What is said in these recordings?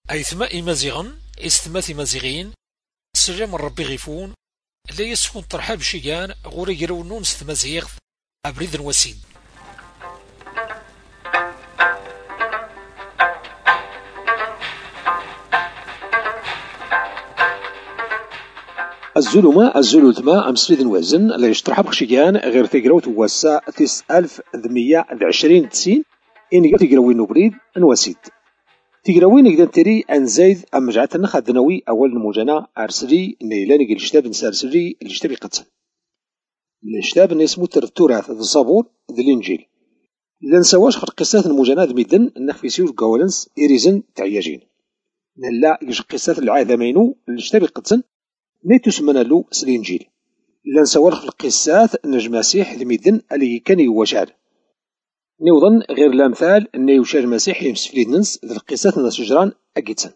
أيثما إمازيغن إستمات إمازيغين سلام ربي غيفون لا يسكن ترحاب شيئان غوري يرونون ستمازيغ أبريد وسيد. الزلمة الزلوتما أمسليد وزن لا يشطرح بخشيان غير تيقراوت واسا 9120 تسين إن تيقراوين نبريد نواسيد تيقراوين إقدام تري أن زايد أم جعتنا خدناوي أول نموجنا أرسلي نيلان يقل الشتاب نسارسلي الشتاب يقتل الشتاب نسمو التراث ذا الصابور ذا الإنجيل لا نسواش خلق قصات الموجنا ذا ميدن نخفيسيو القولنس إريزن تعياجين نلا يجي قصات العادمينو الشتاب يقتل نيتو سمنا له سلينجيل لا نسوار في القصات نجم مسيح الميدن اللي كان يوجعل نوضن غير الامثال ان يوشار المسيح يمسفليد ننس ذي القصات ناس جران اكيتسن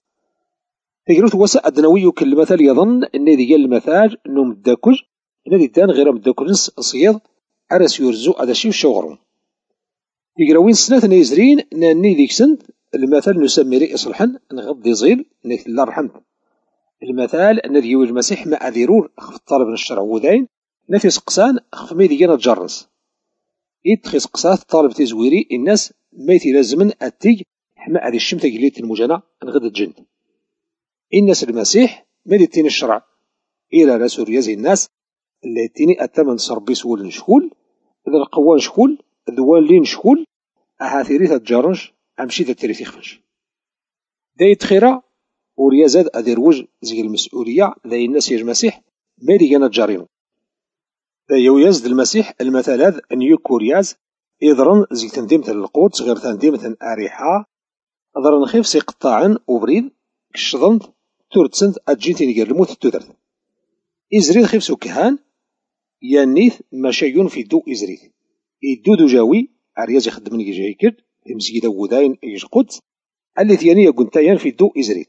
تقريت وسا ادنوي كل مثال يظن ان ديال المثال انه مداكل ان دان غير مداكل نص صياد ارس يرزو هذا شي وشغرهم يقراوين سنات نيزرين ناني ديك سنت المثال نسمي رئيس الحن نغضي زيل نيت الله رحمه المثال أن ديو المسيح ما أذيرور أخف الطالب الشرع وذين نفي سقسان أخف ميديانا تجرس إدخي سقسات طالب تزويري الناس ميتي لازمن أتيج حما هذه الشمتة قليت المجانا نغد الجن الناس المسيح ميديتين الشرع إلى رسول يزي الناس اللي يتيني أتمن صربي سول نشكول إذا القوان شكول الذوان لين شكول أهاثيري تجارنج أمشي ذا تريث يخفنش دايت خيرا وريا زاد أديروج زي المسؤولية ذي الناس يا المسيح مالي كانت جارينو ذا يوياز المسيح المثل هذا أن يكورياز إضرن زي تنديمة القدس غير تنديمة أريحة أضرن خيف سي قطاعا وبريد كشضنت تورتسنت أجينتين يقر الموت التودرت إزريد خيف سو كهان يانيث مشايون في دو إزريد يدو دو جاوي أرياز يخدمني جايكر يمسكي دو وداين إيش قدس اللي ثياني يقول تايان في دو إزريد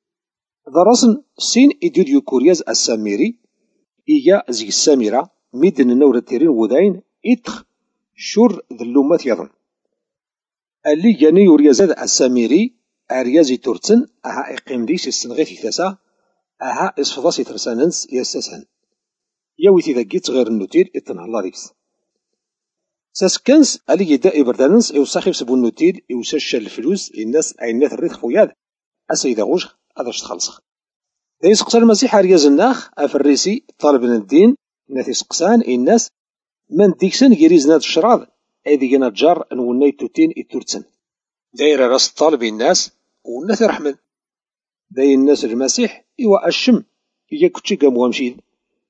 ذراسن سين إديو كورياز الساميري إيجا زي السامرة ميدن النور التيرين وذاين إتخ شور ذلومات يظن اللي جاني يوريازاد الساميري أريازي تورتن أها إقيم ديس السنغيثي ثاسا أها إصفضاسي ترساننس يستسهن يويتي ذاكيت غير النوتيل إتنع الله ريكس ساسكنس اللي يدا إبرداننس إوساخيف سبو النوتيل إوساشا الفلوس الناس أي الناس الريت خوياد أسيدا غوش هذا تخلص ذا يسقسان المسيح رياز الناخ أفريسي طالب الدين ناثي سقسان الناس من ديكسن جريزنا الشراض أيدي جنا جار نوني توتين إتورتسن دايرة راس طالب الناس وناثي رحمن داي الناس المسيح إيوا الشم إيا كتشي قام وامشيد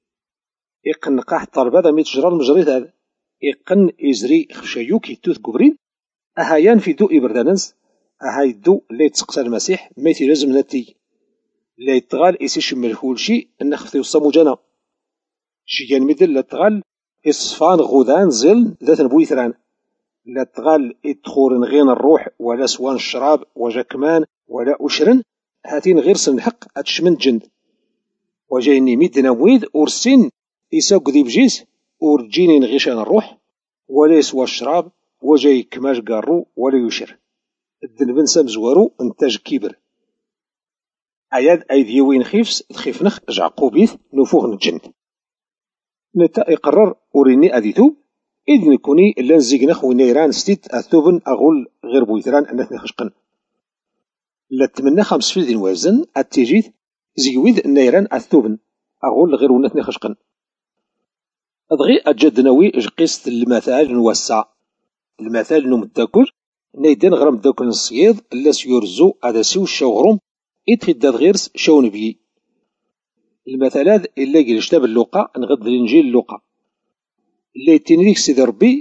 إقن قاح طالب هذا ميت جرار مجريد هذا إقن إزري خشايوك يتوث قبرين أهايان في دو إبرداننس أهاي دو اللي تسقسى المسيح ميتي لازم نتي لا يتغال إسيش ملهول شي نخفثي وصامو جانا شي كان مدل لا تغال إصفان غودان زل ذات نبويثران لا تغال إتخورن غين الروح ولا سوان الشراب وجاكمان ولا أشرن هاتين غير سنحق أتشمن جند وجايني ميدنا مويد أورسين إساق ذي بجيس أورجيني نغيشان الروح ولا يسوى الشراب وجاي كماش قارو ولا يشر الدنبن سامزوارو انتاج كبر عياد أيديوين خيفس تخيفنخ جعقوبيث نفوغ نجند نتا يقرر أوريني أديتو إذ نكوني لان زيقنخ ونيران ستيت أثوبن أغول غير بويثران أنثني خشقن لا تمنى 5 في وزن أتيجيث زيويذ نيران أثوبن أغول غير ونثني خشقن أضغي أجدناوي جقيست المثال نوسع المثال نمداكل نيدان غرام داكل الصياد لاس يرزو هذا سيو الشوغروم إتخداد غيرس شون بي المثلات إلا جلشتاب اللوقا نغد الإنجيل اللوقا اللي تنريك سيدي ربي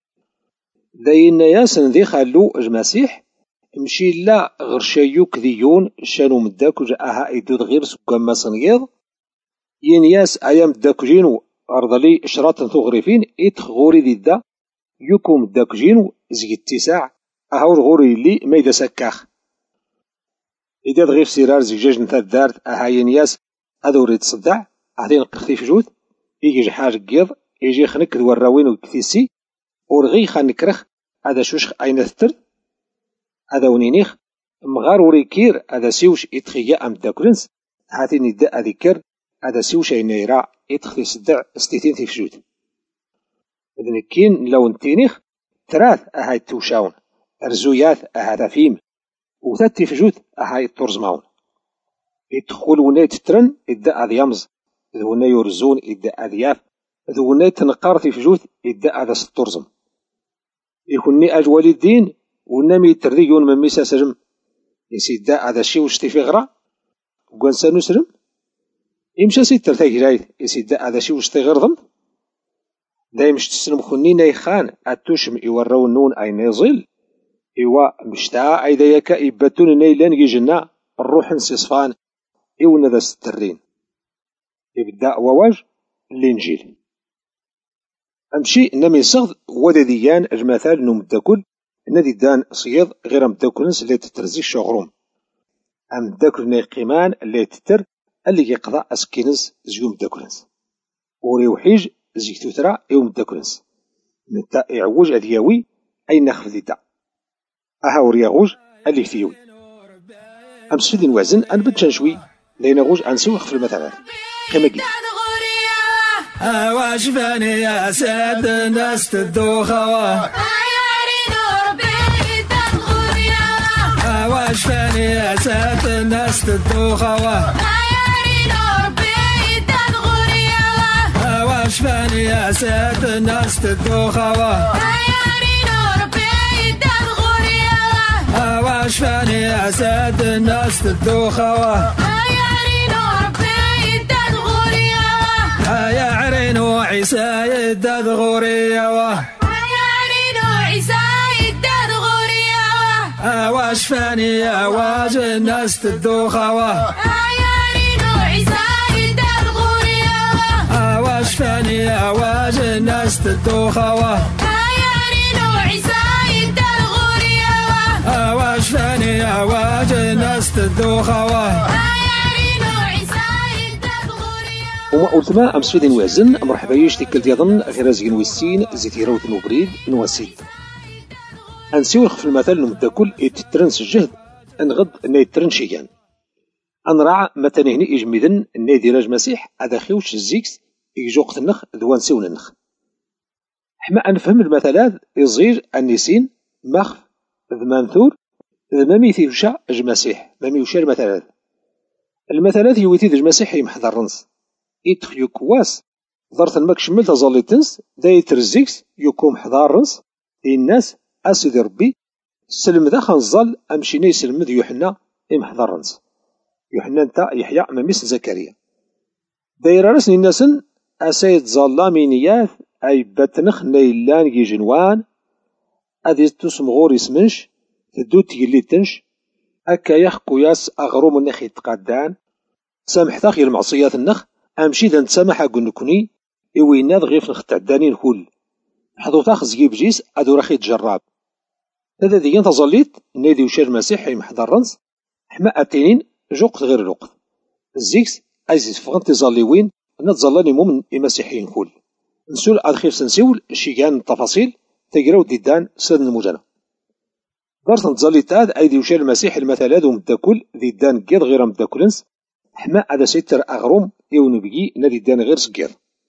داين ياس ندي خالو المسيح مشي لا غير شايوك ديون شانو مداك وجاءها إيدود غيرس وكما صنيض ينياس أيام داك جينو أرضلي إشراط ثغرفين إتخ غوري دي دا يوكو مداك جينو زي التساع أهور غوري اللي ميدا سكاخ إذا غير سيرار زجاج نتا دارت أهاين ياس هذا وريد صدع أهدين القختي في جود يجي حاج قيض يجي خنك ذو الراوين وكثيسي ورغي خان نكرخ هذا شوش أين ثتر هذا ونينيخ مغار وريكير هذا سيوش إتخيا أم داكولنس هاتي نداء ذكر هذا سيوش ينيرا إتخذي صدع استيتين تفجود إذن كين لو انتينيخ ثلاث أهاي توشاون رزويات أهذا فيم وثلاث تفجود أهاي الترزماون يدخل وناي تترن إداء ذيامز ذونا يرزون إداء ذياف ذونا تنقار تفجود إداء ذا سترزم يكوني أجوال الدين ونامي يترديون من ميسا سجم يسيداء هذا الشيء وشتي في غرا وقنسان نسرم يمشى سيتر تاكرايت يسيداء هذا الشيء وشتي غرضم دايمش تسلم خنين يخان أتوشم يورو النون أي نيزل إيوا مشتا أيدا يكا إباتون نيلان يجنا الروح نسيصفان إيونا ذا سترين إبداء وواج الإنجيل أمشي نمي صغد ودديان المثال نمدكل ندي دان صياد غير مداكلنس اللي تترزي شغروم أم داكل نيقيمان اللي تتر اللي يقضى أسكينز زيوم مداكلنس وريوحيج زيكتو ترى يوم مداكلنس نتا يعوج أدياوي أي نخف ديتا أها ورياغوج اللي فتيوي أمس في وازن أن بتشنشوي لين غوج أنسوخ في المثلات كما قلت واش باني يا ساد الناس تدوخوا واش باني يا ساد الناس تدوخوا واش باني يا ساد الناس تدوخوا واش باني يا ساد الناس تدوخوا يا عرينو عيسى يداد غوريا يا عرينو عيسى يداد غوريا واش فاني يا واج الناس تدوخوا يا عرينو عيسى يداد غوريا واش فاني يا واج الناس تدوخوا يا عرينو عيسى يداد غوريا واش فاني يا واج الناس تدوخوا وما أمس في وازن مرحبا يش تكل ديضن غرازين ويسين زيتي روت نوبريد نواسيد أنسيوخ في المثل نمداكل يتترنس الجهد أنغض نيترن شيئا أنرع متنهني إجميذن نادي راج مسيح هذا خيوش الزيكس يجوقت النخ ذوان سيون النخ حما أنفهم المثلات يصغير النسين مخف ذمانثور ذمامي ثيوشا جمسيح مامي وشا المثلات يويتي ذ جمسيح يمحضر رنس إتخ يكواس ضرت المكشمل تظل تنس دايت رزيكس يكوم حضارنس الناس أسيد ربي سلم ذا خنظل أمشيني سلم ذي يوحنا إمحضرنس يوحنا انت يحيى مميس زكريا داير رسني الناسن أسيد ظلامينيات أي باتنخ نيلان يجنوان أذي تسمغور يسمنش تدو تيلي تنش أكا يخكو ياس أغروم النخ يتقادان سامح تاخي المعصيات النخ أمشي ذا نتسامح أقول نكوني إوينا ضغيف نخ تعداني الكل حضو تاخ زيب جيس أدو راخي تجرب هذا ذي تظليت نادي وشار مسيح يمحضرنس حما أتينين جوقت غير الوقت الزيكس أيزيز فغنتي ظليوين نتظلاني مؤمن المسيحيين كل نسول أدخير سنسيول شيغان التفاصيل تقراو ديدان سن المجانا دارت نتظليت هاد أيدي وشار المسيح المثلات ومداكل ديدان قيد غير مداكلنس حما هذا سيتر أغروم يون بيجي نادي دان غير سكير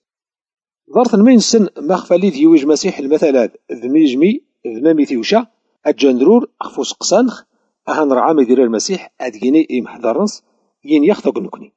ضرت المين سن مخفالي ديويج مسيح المثلات ذميجمي ذمامي ثيوشا الجندرور أخفوس قسانخ أهان رعام يدير المسيح أدقيني إمحضرنس ين يخطق نكني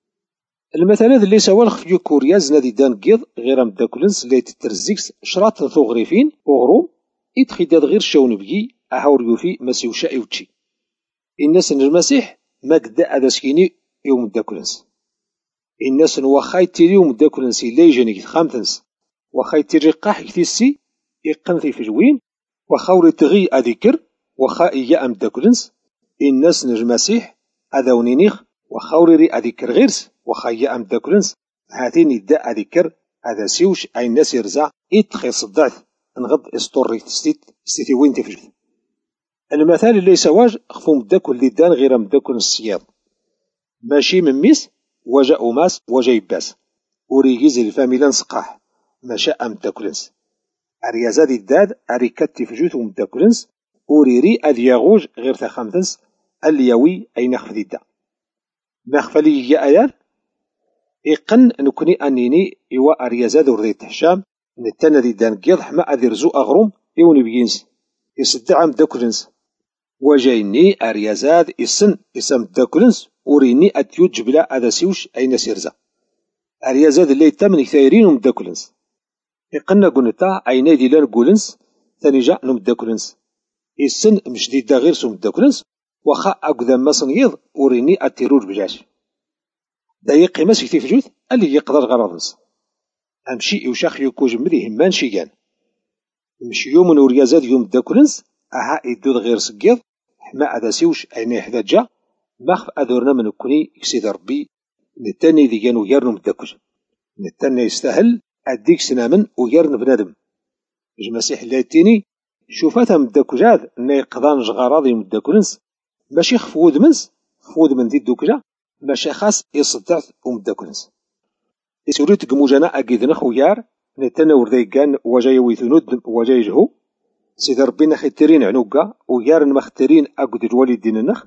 المثلات اللي سوالخ فيو كورياز نادي دان قيض غير مداكلنس اللي تترزيكس شراط ثوغريفين وغروم إتخداد غير شاون بيجي أهاور يوفي مسيوشا إيوتشي الناس المسيح ما قد أدسكيني يوم داكلنس الناس واخا تيري يوم داكلنس لا يجاني خامتنس واخا تيري قاح كتيسي يقنثي في جوين واخا وري تغي اذكر واخا إيا أم داكلنس الناس المسيح هذا ونينيخ واخا وري اذكر غيرس واخا إيا أم داكلنس هاتين يدا اذكر هذا سيوش اي الناس يرزع يتخي صدعت نغض استوري ستيتي وين تفجد المثال اللي سواج خفو مداكل ديدان غير مداكل السياض ماشي من ميس وجا أماس وجا يباس وريجيز الفاميلا نسقاح ماشا أم داكلنس أريازاد الداد أريكات تفجوت ومداكلنس وريري أدياغوج غير تخامتنس اليوي أي نخف ديدا نخف لي هي آيات إقن نكوني أنيني إوا أريازاد وردي تحشام نتانا ديدان قيض حما أذي رزو أغروم إوني بينس يصدع مداكلنس وجايني أريازاد إسن إسام داكلنس وريني أتيو جبلا أذا سيوش أين سيرزا أريازاد اللي تامن ثايرين ومداكلنس إقنا قلتا أين ديلان قولنس ثاني جاء نمداكلنس إسن مش ديدا غير سو مداكلنس وخا أقدام ما صنيض وريني أتيروج بجاش دايق ما سيكتي فجوث اللي يقدر غرضنس أمشي يوشاخ يكوج مدي همان شيغان مش يوم وريازاد يوم داكلنس أها إدود غير سقيض حما أذا سيوش أين إحداجا ماخف أدورنا من كوني يكسيد ربي نتاني ديجان ويرنو مداكل نتاني يستاهل أديك سنامن ويرن بنادم المسيح اللي يتيني شوفاتها مداكجاد إني قضان جغاراضي مداكلنس ماشي خفود منس خفود من دي الدوكجا ماشي خاص يصدعت ومداكلنس يسوريت قموجانا أكيد نخويار نتانا ورديقان وجاي ويثنود وجاي جهو سيد ربنا خترين عنوكا ويارن مخترين أقد الوالدين النخ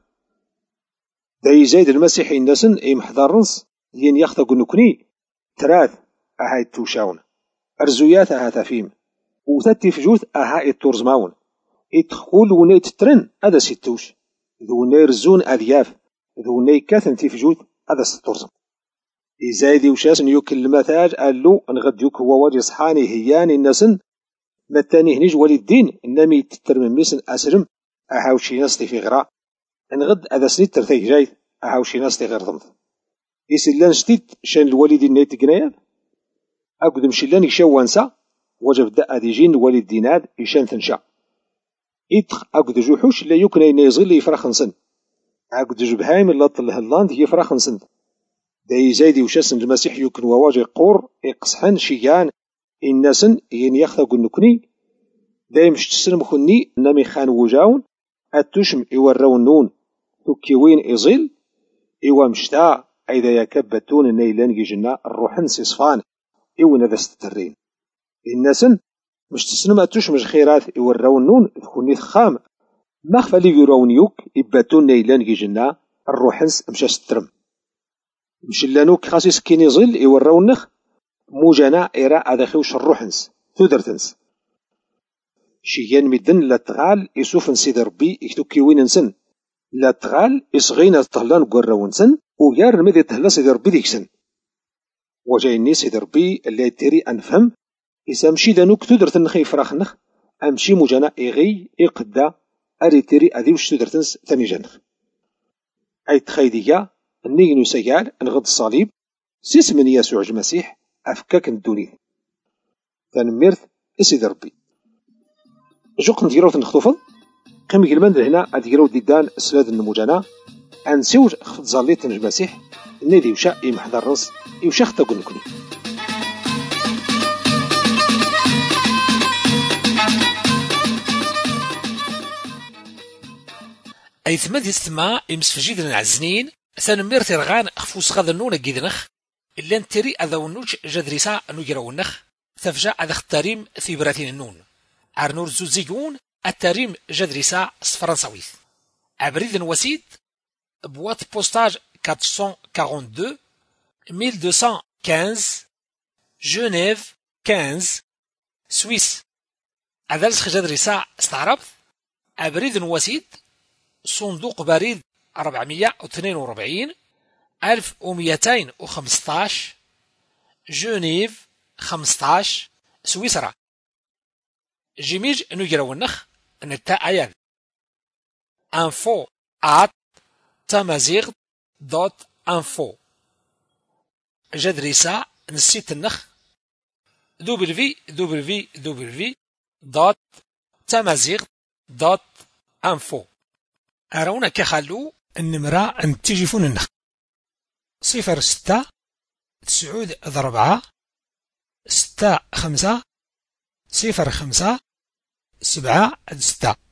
داي زايد المسيحي الناسن اي محضرنس ين يخطق نكني تراث أهاي التوشاون أرزويات أها تفيم وثاتي فجوث أهاي التورزماون إتخول وني تترن هذا ستوش ذو نيرزون أذياف ذو ني كاثن تفجوث هذا ستورزم إزايدي وشاسن يوكل المثاج قالو نغد يوك هو واجي صحاني هيان الناسن متاني هنيج والدين إنامي تترمم ميسن أسرم أهاوشي ناستي في غراء نغد هذا سنيت ترثيك جاي أهاوشي ناستي غير ضمض يسلان جديد شان الوالدين نيت قنايا أقدم شلان يشوانسا وجب دا أديجين الوالديناد يشان تنشا إدخ أقد جوحوش لا يمكن أن يزغل يفرخ نسن أقد جبهايم اللي الهلاند يفرخ نسن داي زايدي وشاسن المسيح يمكن وواجه قور يقصحن شيان الناسن ين يخثق النكني داي مش تسلم خني نامي خان وجاون أتوشم يوراون نون تكيوين إزيل إوا مشتا أيضا يكبتون النيلان يجنا الروحن سيصفان إوا نذا سترين الناسن مش تسلم أتوش مش خيرات يوراون نون تكوني خام ما خفالي يراون يوك يباتون نيلان يجنا الروحن مشا سترم مش لانوك خاصي سكيني ظل يوراون نخ موجانا إراء أدخيوش الروحنس تودرتنس شيان مدن لا تغال يسوفن سيد ربي يكتوكي وين نسن لا تغال يصغينا تهلان قراون سن ويار مدي تهلا سيد ربي ديكسن وجايني سيد ربي اللي تيري أنفهم إسا مشي دانوك تودرتن نخي فراخ نخ أمشي موجانا إغي إقدا أري تيري أديوش تودرتنس ثاني جنخ أي تخيدية النينو سيال نغد الصليب سيس من يسوع المسيح أفكاك الدوني تنميرث إسيد ربي جوق نديرو تنخطوفض قيم كلمان هنا أديرو ديدان سلاد النموجانا أنسيوج خفض زاليت المسيح نادي وشا يمحضر الرص يوشا خطاقو نكوني أي ثماد يستمع يمسفجيد العزنين ثنميرث رغان خفوس غاذا نونا كيدنخ إلا نتري أذا ونوج جدريسا نجرا ونخ تفجع أذا اختاريم في براتين النون عرنور زوزيقون التاريم جدريسا فرنساويث عبريد وسيد بوات بوستاج 442 1215 جنيف 15 سويس أذلس جدريسا استعربت عبريد وسيد صندوق بريد 442 1215 جنيف 15 سويسرا جيميج نجرا ونخ نتا أيان info@tamazight.info جدريسا نسيت النخ www.tamazight.info أرونا كخلو النمرة نتيجفون النخ 06 9 4 6 5 05 7 6